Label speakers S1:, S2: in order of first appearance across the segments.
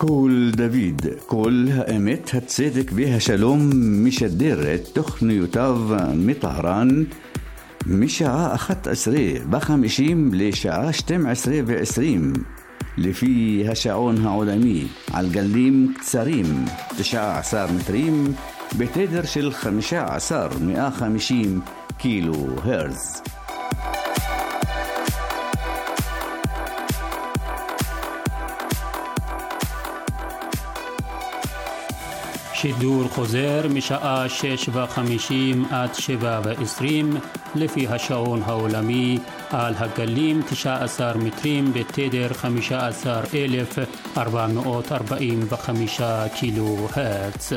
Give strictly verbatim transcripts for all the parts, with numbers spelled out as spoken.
S1: קול דוד, קול האמת, הצדק והשלום משדרת תוכניותיו מטהרן משעה אחת עשרה בחמישים לשעה שתים עשרה ועשרים לפי השעון העולמי על גלים קצרים תשע עשרה מטרים בתדר של חמישה עשר מאה וחמישים קילו הרץ.
S2: שידור חוזר משעה שש וחמישים עד שבע ועשרים לפי השעון העולמי על הגלים תשע עשרה מטרים בתדר חמישה עשר אלף ארבע מאות ארבעים וחמישה קילו הרץ.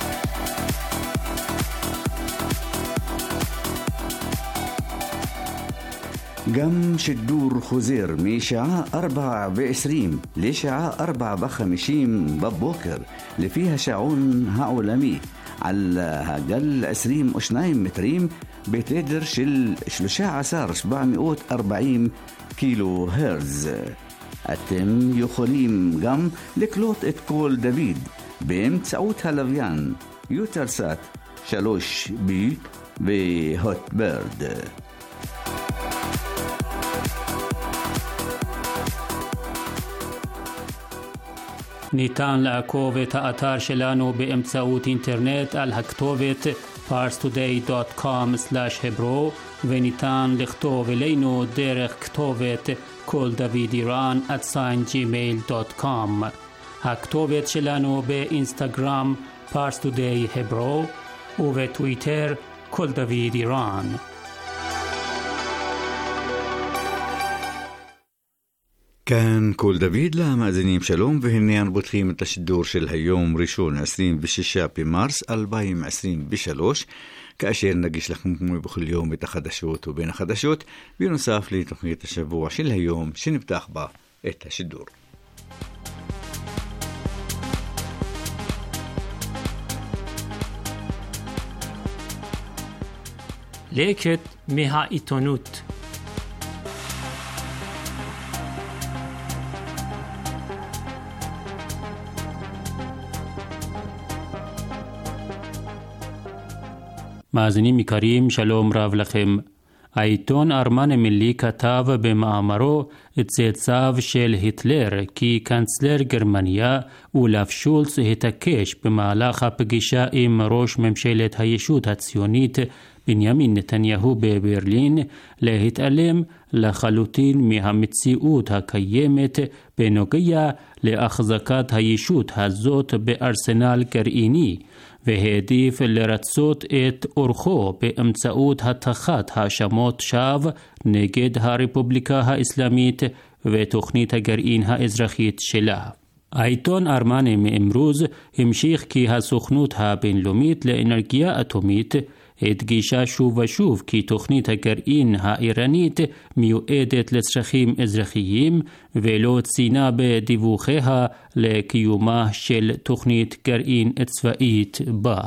S1: גם שידור חוזר משעה ארבע ועשרים לשעה ארבע וחמישים בבוקר לפי השעון העולמי על הגל עשרים ושניים מטרים בתדר של שלושה עשר שבע מאות וארבעים קילו הרץ. אתם יכולים גם לקלוט את קול דוד באמצעות הלוויין יוטלסאט שלוש בי והוטברד.
S2: ניתן לעקוב את האתר שלנו באמצעות אינטרנט על הכתובת פארס טודיי דוט קום סלאש hebro וניתן לכתוב אלינו דרך כתובת קול דוד איראן at ג'ימייל דוט קום. הכתובת שלנו באינסטגרם פארס טודיי hebro ובטוויטר קול דוד איראן.
S1: כאן קול דוד למאזינים שלום, והנה אנו פותחים את השידור של היום ראשון עשרים ושישה במרס אלפיים עשרים ושלוש, כאשר נגיש לכם כמו בכל יום את החדשות ובין החדשות, בנוסף לתוכנית השבוע של היום שנפתח בה את השידור.
S2: לקט מהעיתונות. מאזינים יקרים, שלום רב לכם. העיתון ארמן המילי כתב במאמרו צאצאיו של היטלר כי קנצלר גרמניה אולף שולץ התעקש במהלך הפגישה עם ראש ממשלת הישות הציונית בנימין נתניהו בברלין להתעלם לחלוטין מהמציאות הקיימת בנוגע להחזקת הישות הזאת בארסנל גרעיני, והעדיף לרצות את אורחו באמצעות הטחת האשמות שווא נגד הרפובליקה האסלאמית ותוכנית הגרעין האזרחית שלה. העיתון ארמני מאמרוז המשיך כי הסוכנות הבינלאומית לאנרגיה אטומית הדגישה שוב ושוב כי תוכנית הגרעין האיראנית מיועדת לצרכים אזרחיים ולא ציינה בדיווחיה לקיומה של תוכנית גרעין צבאית בה.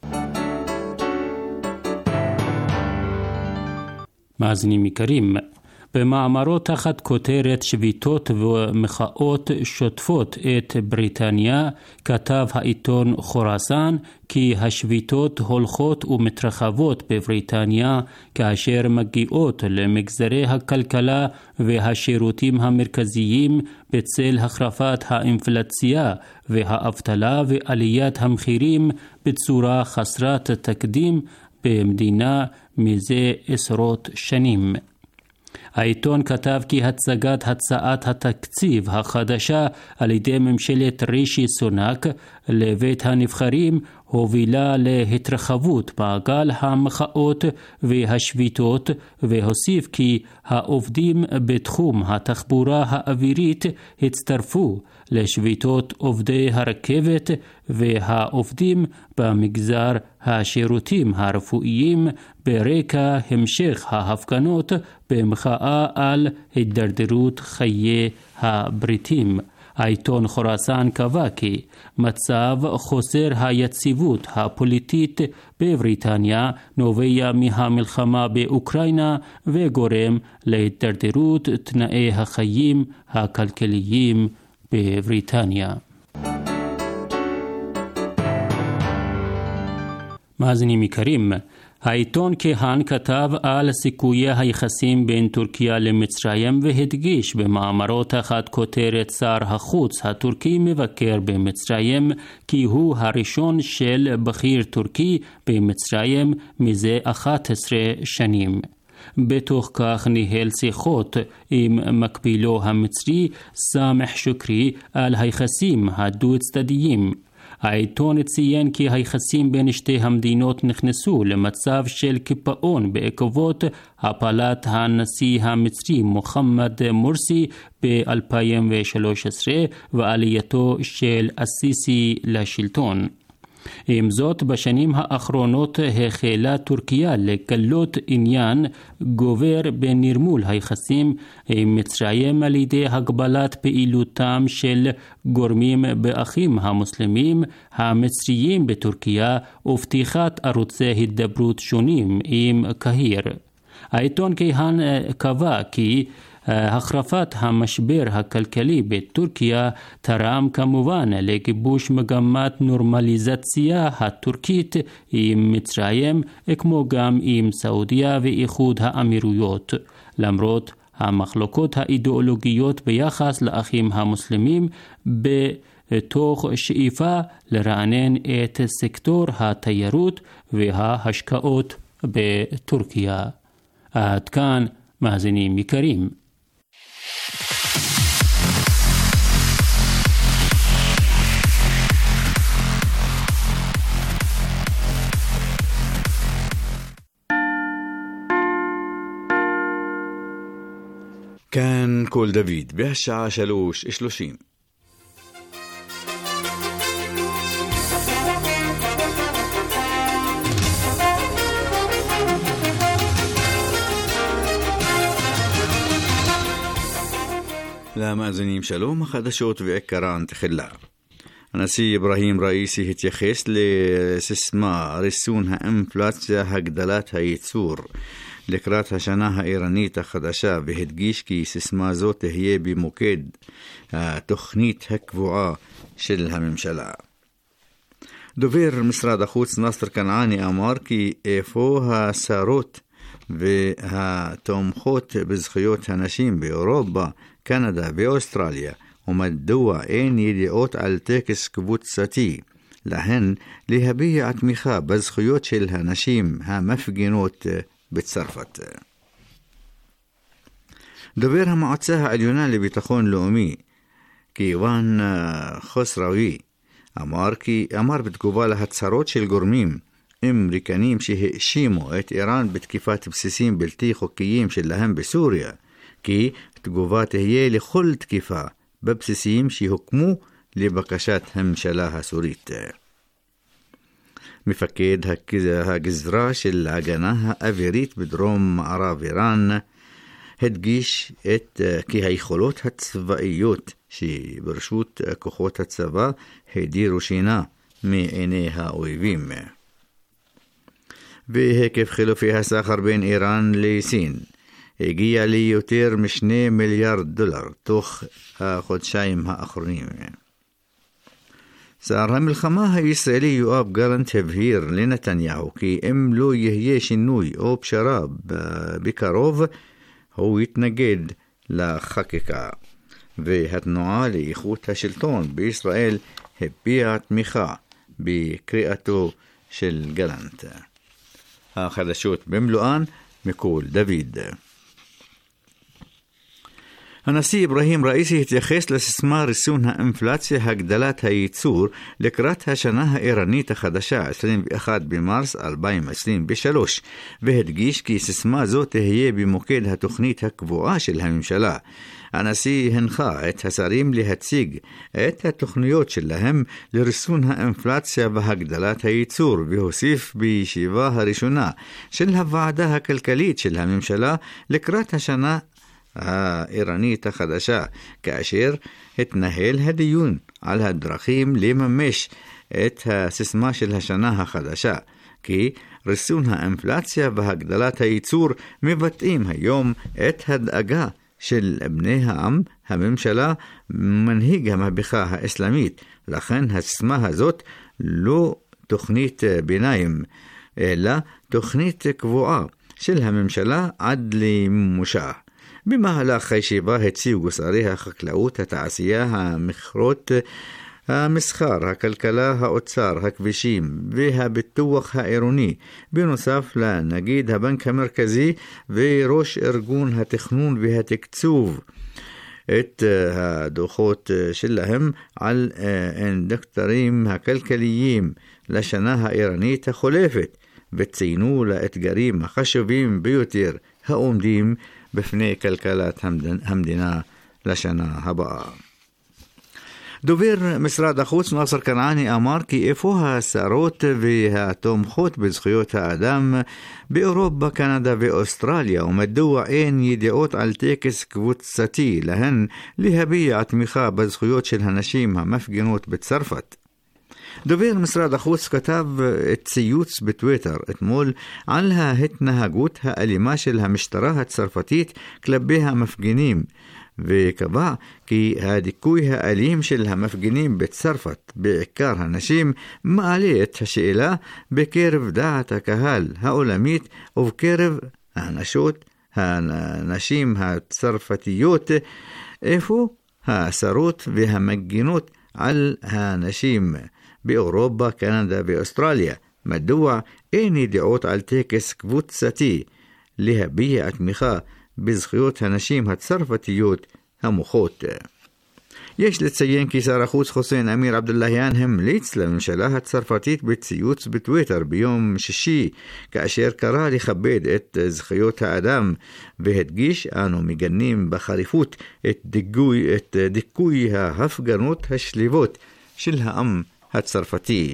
S2: מאזינים יקרים, במאמרו תחת כותרת שביתות ומחאות שוטפות את בריטניה כתב העיתון חורסן כי השביתות הולכות ומתרחבות בבריטניה כאשר מגיעות למגזרי הכלכלה והשירותים המרכזיים בצל החרפת האינפלציה והאבטלה ועליית המחירים בצורה חסרת תקדים במדינה מזה עשרות שנים. העיתון כתב כי הצגת הצעת התקציב החדשה על ידי ממשלת רישי סונאק לבית הנבחרים הובילה להתרחבות מעגל המחאות והשביתות, והוסיף כי העובדים בתחום התחבורה האווירית הצטרפו לשביתות עובדי הרכבת והעובדים במגזר השירותים הרפואיים ברקע המשך ההפגנות במחאה על הידרדרות חיי הבריטים. העיתון חורסן קבע כי מצב חוסר היציבות הפוליטית בבריטניה נובע מהמלחמה באוקראינה וגורם להידרדרות תנאי החיים הכלכליים בבריטניה. מאזינים יקרים, העיתון כהן כתב על סיכויי היחסים בין טורקיה למצרים והדגיש במאמרו תחת כותרת שר החוץ הטורקי מבקר במצרים כי הוא הראשון של בכיר טורקי במצרים מזה אחת עשרה שנים. בתוך כך ניהל שיחות עם מקבילו המצרי סאמח שוקרי על היחסים הדו-צדדיים. העיתון ציין כי היחסים בין שתי המדינות נכנסו למצב של קיפאון בעקבות הפלת הנשיא המצרי מוחמד מורסי ב-אלפיים ושלוש עשרה ועלייתו של הסיסי לשלטון. עם זאת, בשנים האחרונות החלה טורקיה לגלות עניין גובר בנרמול היחסים עם מצרים על ידי הגבלת פעילותם של גורמים באחים המוסלמים המצריים בטורקיה ופתיחת ערוצי הידברות שונים עם קהיר. העיתון כהן קבע כי החרפת המשבר הכלכלי בטורקיה תרם כמובן לגיבוש מגמת נורמליזציה הטורקית עם מצרים כמו גם עם סעודיה ואיחוד האמירויות. למרות המחלוקות האידיאולוגיות ביחס לאחים המוסלמים בתוך שאיפה לרענן את סקטור התיירות וההשקעות בטורקיה. עד כאן מאזינים יקרים.
S1: כאן קול דוד בשעה שלוש שלושים. למאזינים שלום, החדשות ועיקרן תחילה. הנשיא אברהים ראיסי התייחס לסיסמה ריסון האינפלציה הגדלת הייצור לקראת השנה האיראנית החדשה, והדגיש כי סיסמה זו תהיה במוקד התוכנית הקבועה של הממשלה. דובר משרד החוץ נאסר כנעני אמר כי איפה השרות והתומכות בזכויות הנשים באירופה, קנדה ואוסטרליה, ומדוע אין ידיעות על טקס קבוצתי להן להביע תמיכה בזכויות של הנשים המפגינות בצרפת. דובר המועצה העליונה לביטחון לאומי קיוואן חוסראוי אמר כי אמר בתגובה להצהרות של גורמים אמריקנים שהאשימו את איראן בתקיפת בסיסים בלתי חוקיים שלהם בסוריה, כי תגובה תהיה לכל תקיפה בבסיסים שהוקמו לבקשת הממשלה הסורית. מפקד הגזרה של ההגנה האווירית בדרום מערב איראן הדגיש את כי היכולות הצבאיות שברשות כוחות הצבא הדירו שינה מעיני האויבים. והיקף חילופי הסחר בין איראן לסין הגיע לי יותר משני מיליארד דולר תוך החודשיים האחרונים. שר המלחמה הישראלי יואב גלנט הבהיר לנתניהו כי אם לא יהיה שינוי או פשרה בקרוב הוא יתנגד לחקיקה, והתנועה לאיכות השלטון בישראל הביעה תמיכה בקריאתו של גלנט. החדשות במלואן מקול דוד. הנשיא אברהים ראיסי התייחס לסיסמה ריסון האינפלציה הגדלת הייצור לקראת השנה האיראנית החדשה עשרים ואחד במרס אלפיים עשרים ושלוש, והדגיש כי סיסמה זו תהיה במוקד התוכנית הקבועה של הממשלה. הנשיא הנחה את השרים להציג את התוכניות שלהם לריסון האינפלציה והגדלת הייצור, והוסיף בישיבה הראשונה של הוועדה הכלכלית של הממשלה לקראת השנה האיראנית החדשה, כאשר התנהל הדיון על הדרכים לממש את הסיסמה של השנה החדשה, כי ריסון האינפלציה והגדלת הייצור מבטאים היום את הדאגה של בני העם, הממשלה, מנהיג המהפכה האסלאמית. לכן הסיסמה הזאת לא תוכנית ביניים, אלא תוכנית קבועה של הממשלה עד למימושה. במהלך הישיבה הציגו שרי החקלאות, התעשייה, המכרות, המסחר, הכלכלה, האוצר, הכבישים והביטוח העירוני, בנוסף לנגיד הבנק המרכזי וראש ארגון התכנון והתקצוב, את הדוחות שלהם על האינדיקטורים הכלכליים לשנה האיראנית החולפת, וציינו לאתגרים החשובים ביותר העומדים בפני כלכלת המדינה לשנה הבאה. דובר משרד החוץ נאסר כנעני אמר כי איפה השרות והתומכות בזכויות האדם באירופה, קנדה ואוסטרליה, ומדוע אין ידיעות על טקס קבוצתי להן להביע תמיכה בזכויות של הנשים המפגינות בצרפת. דובר משרד החוץ כתב את ציוץ בטוויטר אתמול על ההתנהגות האלימה של המשטרה הצרפתית כלפי המפגינים, וקבע כי הדיכוי האלים של המפגינים בצרפת, בעיקר הנשים, מעלה את השאלה בקרב דעת הקהל העולמית ובקרב הנשות, הנשים הצרפתיות, איפה השרות והמגינות על הנשים באירופה, קנדה ואוסטרליה. מדוע אין ידיעות על טקס קבוצתי להביע תמיכה בזכויות הנשים הצרפתיות המוחות? יש לציין כי שר החוץ חוסיין אמיר עבדולאהיאן המליץ לממשלה הצרפתית בציוץ בטוויטר ביום שישי, כאשר קרא לכבד את זכויות האדם, והדגיש: אנו מגנים בחריפות את דיכוי, את דיכוי ההפגנות השליבות של העם הצרפתי.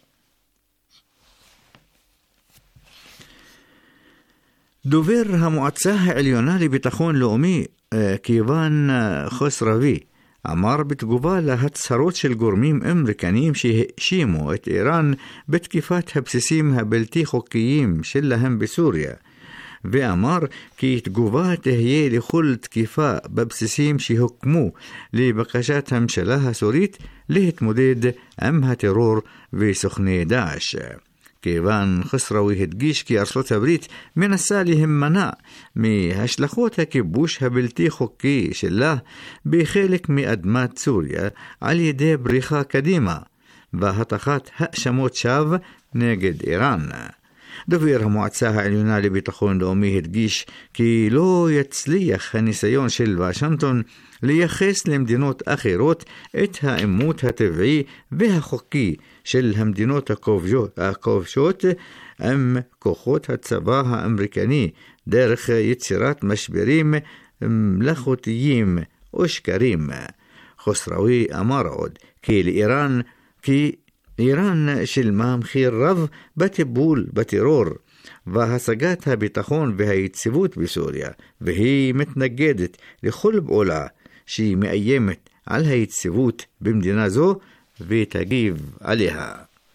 S1: דובר המועצה העליונה לביטחון לאומי קיוון חוסרווי אמר בתגובה להצהרות של גורמים אמריקניים שהאשימו את איראן בתקיפת הבסיסים הבלתי חוקיים שלהם בסוריה, ואמר כי תגובה תהיה לכל תקיפה בבסיסים שהוקמו לבקשת הממשלה הסורית להתמודד עם הטרור וסוכני דאעש. כיוון חוסרווי הדגיש כי ארצות הברית מנסה להימנע מהשלכות הכיבוש הבלתי חוקי שלה בחלק מאדמת סוריה על ידי בריחה קדימה והטחת האשמות שווא נגד איראן. דובר המועצה העליונה לביטחון לאומי הדגיש כי לא יצליח הניסיון של וושינגטון לייחס למדינות אחרות את העימות הטבעי והחוקי של המדינות הכובשות עם כוחות הצבא האמריקני דרך יצירת משברים מלאכותיים או שקרים. חוסרווי אמר עוד כי לאיראן כי איראן שילמה מחיר רב בטיפול בטרור והשגת הביטחון והיציבות בסוריה, והיא מתנגדת לכל פעולה שהיא מאיימת על היציבות במדינה זו ותגיב עליה.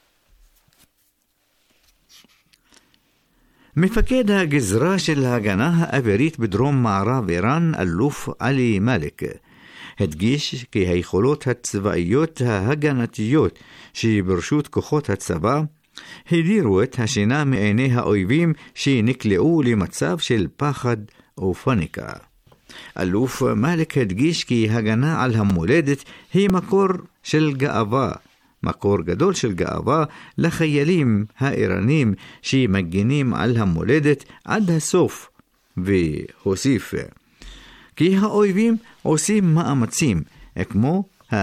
S1: מפקד הגזרה של ההגנה האווירית בדרום מערב איראן, אלוף עלי מאלק, הדגיש כי היכולות הצבאיות ההגנתיות שברשות כוחות הצבא הדירו את השינה מעיני האויבים שנקלעו למצב של פחד ופניקה. אלוף מאלק הדגיש כי הגנה על המולדת היא מקור של גאווה, מקור גדול של גאווה לחיילים האיראנים שמגינים על המולדת עד הסוף, והוסיף כי האויבים עושים מאמצים כמו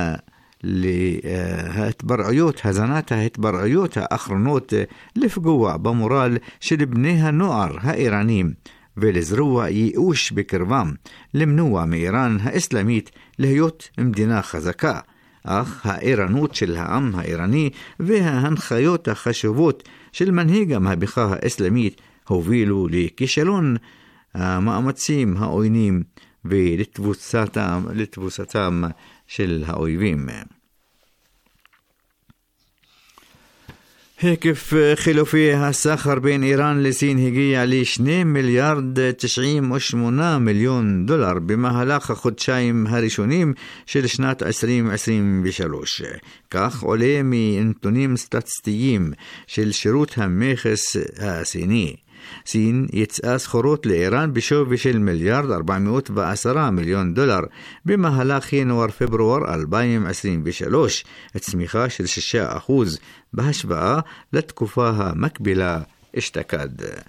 S1: ההתברעיות, הזנת ההתברעיות האחרונות לפגוע במורל של בני הנוער האיראנים ולזרוע ייאוש בקרבם, למנוע מאיראן האסלאמית להיות מדינה חזקה. אך הערנות של העם האיראני וההנחיות החשובות של מנהיג המהפכה האסלאמית הובילו לכישלון המאמצים העוינים ולתבוסתם, לתבוסתם של האויבים. היקף חילופי הסחר בין איראן לסין הגיע ל-שני מיליארד תשעים ושמונה מיליון דולר במהלך החודשיים הראשונים של שנת עשרים עשרים ושלוש. כך עולה מנתונים סטטיסטיים של שירות המכס הסיני. סין יצאה סחורות לאיראן בשווי של מיליארד ארבע מאות ועשרה מיליון דולר במהלך ינואר-פברואר אלפיים עשרים ושלוש, צמיחה של שישה אחוז בהשוואה לתקופה המקבילה אשתקד.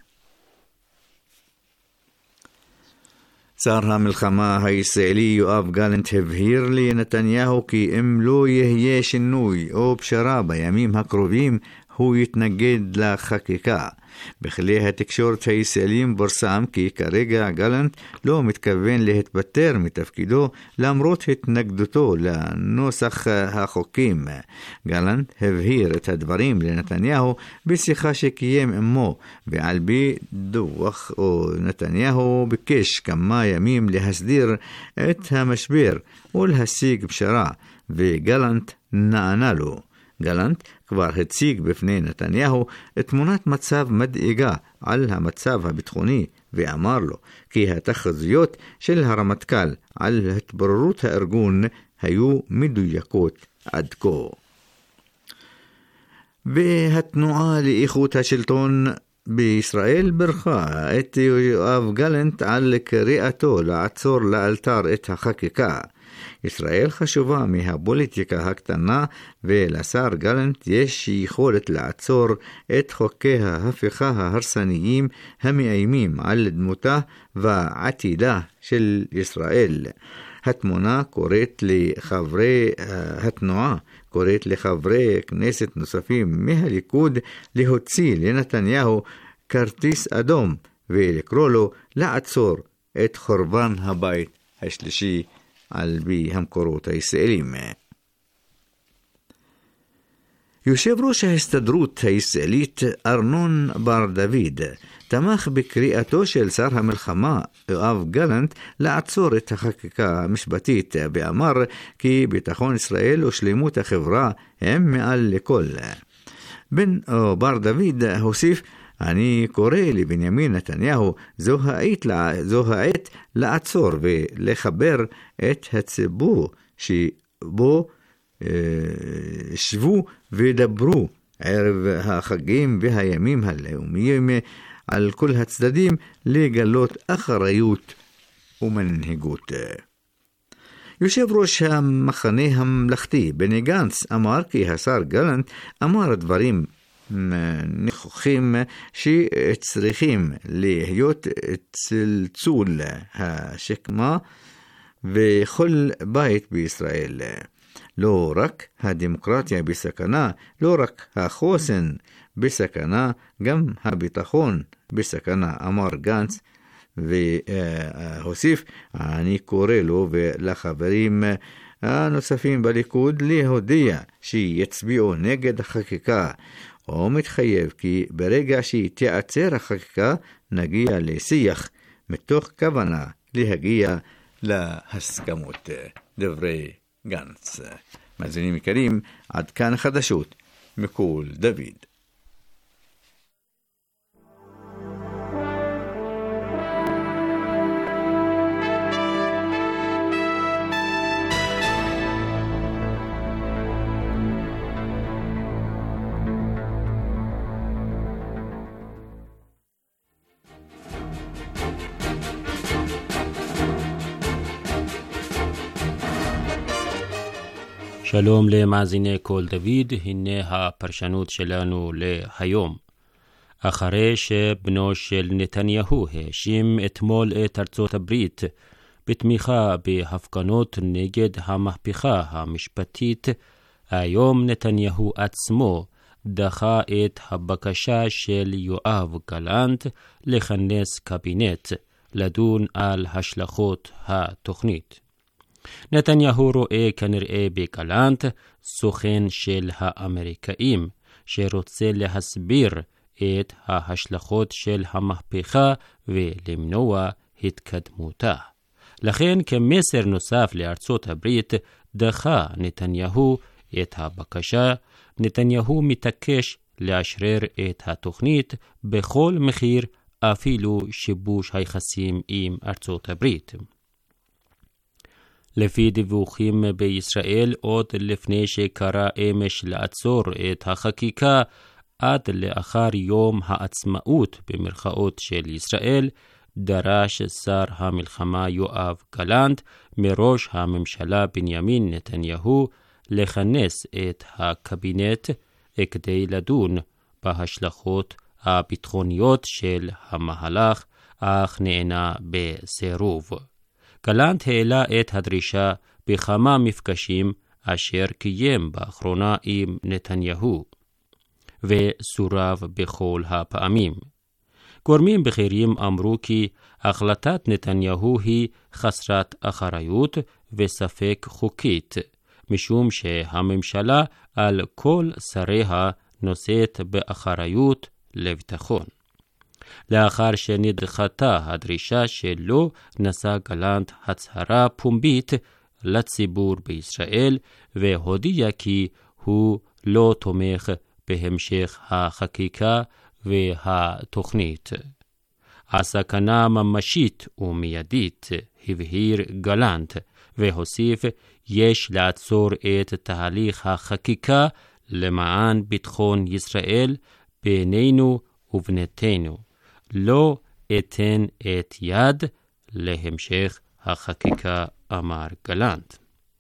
S1: שר המלחמה הישראלי יואב גלנט הבהיר לנתניהו כי אם לא יהיה שינוי או פשרה בימים הקרובים הוא יתנגד לחקיקה. בכלי התקשורת הישראלים פורסם כי כרגע גלנט לא מתכוון להתפטר מתפקידו למרות התנגדותו לנוסח החוקים. גלנט הבהיר את הדברים לנתניהו בשיחה שקיים עמו, ועל פי דוח או נתניהו ביקש כמה ימים להסדיר את המשבר ולהשיג פשרה, וגלנט נענה לו. גלנט כבר הציג בפני נתניהו את תמונת מצב מדאיגה על המצב הביטחוני, ואמר לו כי התחזיות של הרמטכ"ל על התבררות הארגון היו מדויקות עד כה. והתנועה לאיכות השלטון בישראל ברכה את יואב גלנט על קריאתו לעצור לאלתר את החקיקה. ישראל חשובה מהפוליטיקה הקטנה, ולשר גלנט יש יכולת לעצור את חוקי ההפיכה ההרסניים המאיימים על דמותה ועתידה של ישראל. התמונה קוראת לחברי התנועה, קוראת לחברי כנסת נוספים מהליכוד להוציא לנתניהו כרטיס אדום ולקרוא לו לעצור את חורבן הבית השלישי על פי המקורות הישראלים. יושב ראש ההסתדרות הישראלית ארנון בר דוד תמך בקריאתו של שר המלחמה יואב גלנט לעצור את החקיקה המשפטית, ואמר כי ביטחון ישראל ושלמות החברה הם מעל לכל. בן בר דוד הוסיף, אני קורא לבנימין נתניהו, זו העת, זו העת לעצור ולחבר את הציבור שבו אה, שבו ודברו ערב החגים והימים הלאומיים על כל הצדדים לגלות אחריות ומנהיגות. יושב ראש המחנה הממלכתי בני גנץ אמר כי השר גלנט אמר דברים נכוחים שצריכים להיות צלצול השקמה וכל בית בישראל. לא רק הדמוקרטיה בסכנה, לא רק החוסן בסכנה, גם הביטחון בסכנה, אמר גנץ, והוסיף, אני קורא לו ולחברים הנוספים בליכוד להודיע שיצביעו נגד החקיקה, או מתחייב כי ברגע שתיעצר החקיקה נגיע לשיח מתוך כוונה להגיע להסכמות. דברי גנץ. מאזינים יקרים, עד כאן חדשות מכל דוד.
S2: שלום למאזיני כל דוד, הנה הפרשנות שלנו להיום. אחרי שבנו של נתניהו האשים אתמול את ארצות הברית בתמיכה בהפגנות נגד המהפכה המשפטית, היום נתניהו עצמו דחה את הבקשה של יואב גלנט לכנס קבינט לדון על השלכות התוכנית. נתניהו רואה כנראה בגלנט סוכן של האמריקאים שרוצה להסביר את ההשלכות של המהפכה ולמנוע התקדמותה. לכן כמסר נוסף לארצות הברית דחה נתניהו את הבקשה. נתניהו מתעקש לאשרר את התוכנית בכל מחיר, אפילו שיבוש היחסים עם ארצות הברית. לפי דיווחים בישראל, עוד לפני שקרא אמש לעצור את החקיקה, עד לאחר יום העצמאות במרכאות של ישראל, דרש שר המלחמה יואב גלנט מראש הממשלה בנימין נתניהו לכנס את הקבינט כדי לדון בהשלכות הביטחוניות של המהלך, אך נענה בסירוב. גלנט העלה את הדרישה בכמה מפגשים אשר קיים באחרונה עם נתניהו, וסורב בכל הפעמים. גורמים בכירים אמרו כי החלטת נתניהו היא חסרת אחריות וספק חוקית, משום שהממשלה על כל שריה נושאת באחריות לביטחון. לאחר שנדחתה הדרישה שלו, נשא גלנט הצהרה פומבית לציבור בישראל, והודיע כי הוא לא תומך בהמשך החקיקה והתוכנית. הסכנה ממשית ומיידית, הבהיר גלנט, והוסיף, יש לעצור את תהליך החקיקה למען ביטחון ישראל בינינו ובנתנו. לא אתן את יד להמשך החקיקה, אמר גלנט.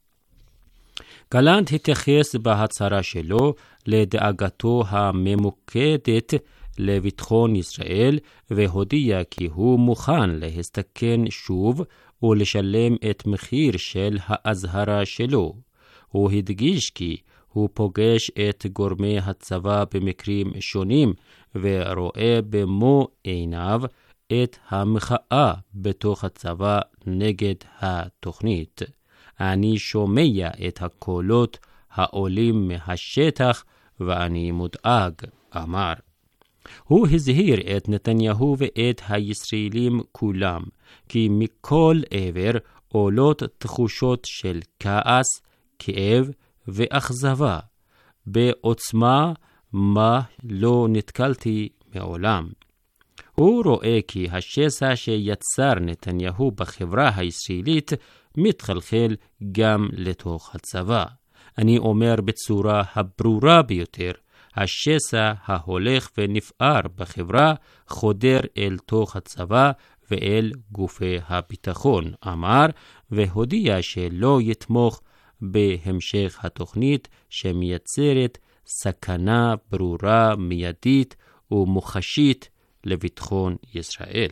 S2: גלנט התייחס בהצהרה שלו לדאגתו הממוקדת לביטחון ישראל, והודיע כי הוא מוכן להסתכן שוב ולשלם את מחיר של האזהרה שלו. הוא הדגיש כי הוא פוגש את גורמי הצבא במקרים שונים, ורואה במו עיניו את המחאה בתוך הצבא נגד התוכנית. אני שומע את הקולות העולים מהשטח ואני מודאג, אמר. הוא הזהיר את נתניהו ואת הישראלים כולם, כי מכל עבר עולות תחושות של כעס, כאב ואכזבה, בעוצמה מה לא נתקלתי מעולם. הוא רואה כי השסע שיצר נתניהו בחברה הישראלית מתחלחל גם לתוך הצבא. אני אומר בצורה הברורה ביותר, השסע ההולך ונפער בחברה חודר אל תוך הצבא ואל גופי הביטחון, אמר, והודיע שלא יתמוך בהמשך התוכנית שמייצרת סכנה ברורה, מיידית ומוחשית לביטחון ישראל.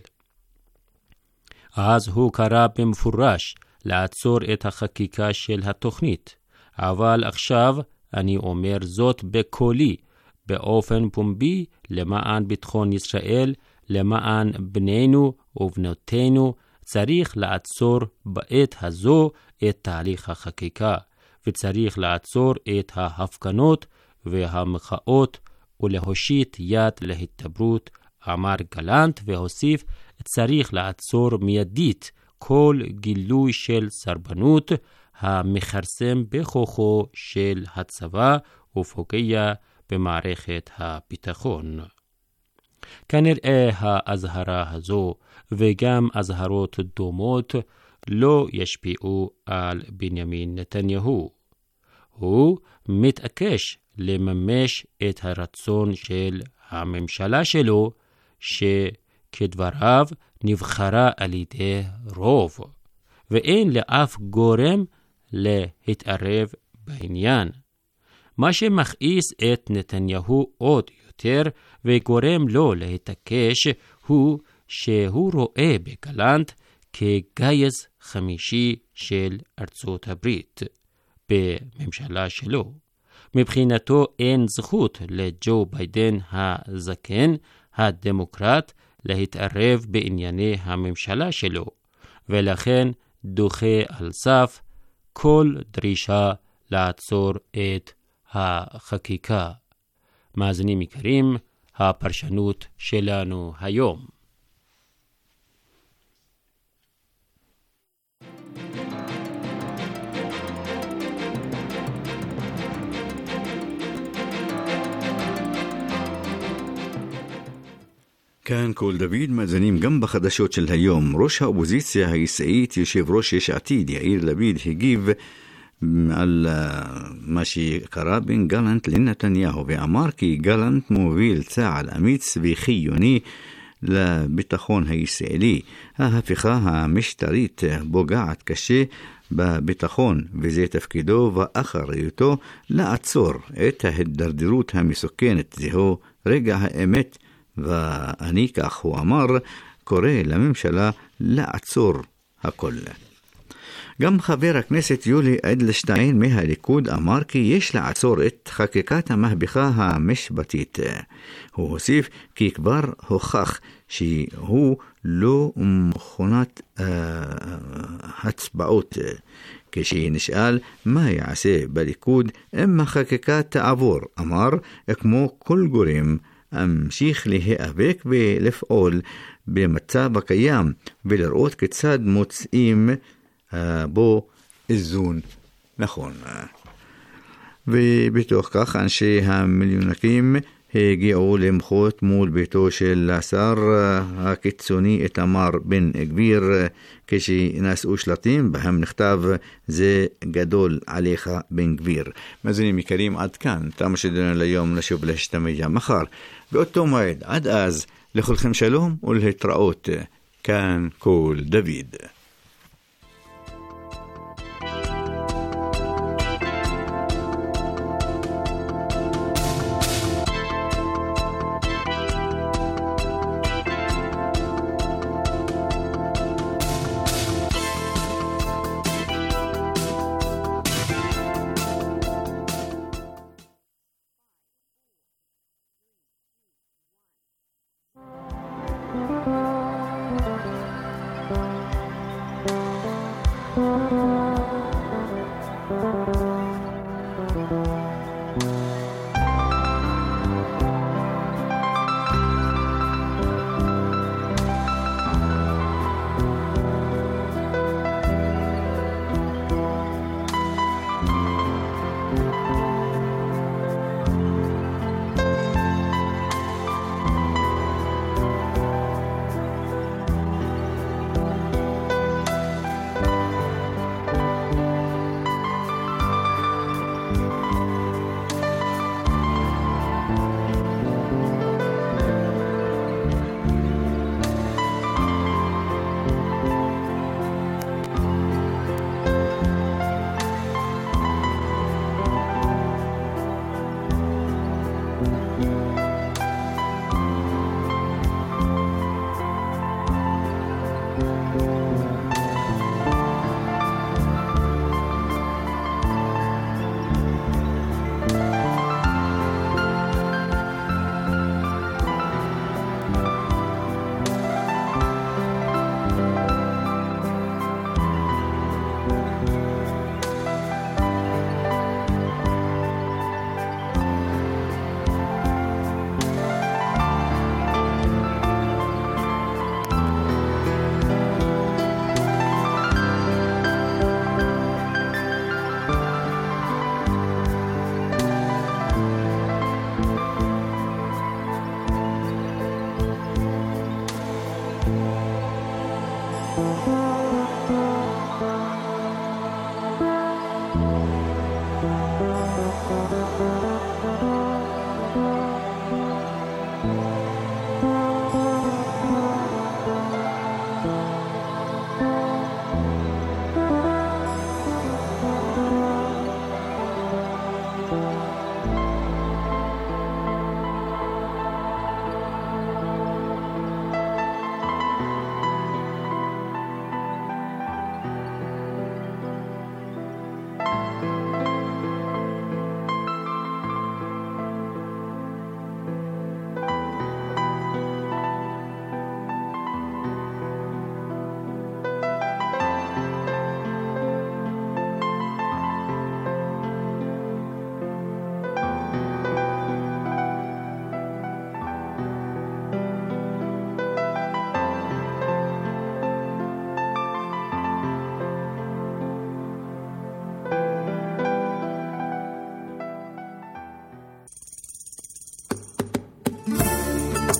S2: אז הוא קרא במפורש לעצור את החקיקה של התוכנית, אבל עכשיו אני אומר זאת בקולי, באופן פומבי, למען ביטחון ישראל, למען בנינו ובנותינו, צריך לעצור בעת הזו את תהליך החקיקה, וצריך לעצור את ההפגנות והמחאות ולהושיט יד להתגברות, אמר גלנט, והוסיף, צריך לעצור מיידית כל גילוי של סרבנות המכרסם בכוחו של הצבא ופוגע במערכת הביטחון. כנראה האזהרה הזו וגם אזהרות דומות לא ישפיעו על בנימין נתניהו. הוא מתעקש לממש את הרצון של הממשלה שלו, שכדבריו נבחרה על ידי רוב, ואין לאף גורם להתערב בעניין. מה שמכעיס את נתניהו עוד יותר וגורם לו להתעקש הוא שהוא רואה בגלנט כגייס חמישי של ארצות הברית בממשלה שלו. מבחינתו אין זכות לג'ו ביידן הזקן, הדמוקרט, להתערב בענייני הממשלה שלו, ולכן דוחה על סף כל דרישה לעצור את החקיקה. מאזינים יקרים, הפרשנות שלנו היום.
S1: כאן כל דוד מאזינים גם בחדשות של היום. ראש האופוזיציה הישראלית יושב ראש יש עתיד יאיר לפיד הגיב על מה שקרה בין גלנט לנתניהו ואמר כי גלנט מוביל צעד אמיץ וחיוני לביטחון הישראלי. ההפיכה המשטרית פוגעת קשה בביטחון וזה תפקידו ואחריותו לעצור את ההידרדרות המסוכנת. זהו רגע האמת ואני, כך הוא אמר, קורא לממשלה לעצור הכל. גם חבר הכנסת יולי אדלשטיין מהליכוד אמר כי יש לעצור את חקיקת המהפכה המשפטית. הוא הוסיף כי כבר הוכח שהוא לא מכונת uh, הצבעות. כשנשאל מה יעשה בליכוד אם החקיקה תעבור, אמר כמו כל גורם אמשיך להיאבק ולפעול במצב הקיים ולראות כיצד מוצאים uh, בו איזון נכון. ובתוך כך אנשי המיליונקים הגיעו למחות מול ביתו של השר הקיצוני איתמר בן גביר כשנשאו שלטים בהם נכתב זה גדול עליך בן גביר. מאזינים יקרים, עד כאן תם שדרנו ליום, נשוב להשתמע מחר באותו מועד. עד אז לכולכם שלום ולהתראות. כאן כל דוד.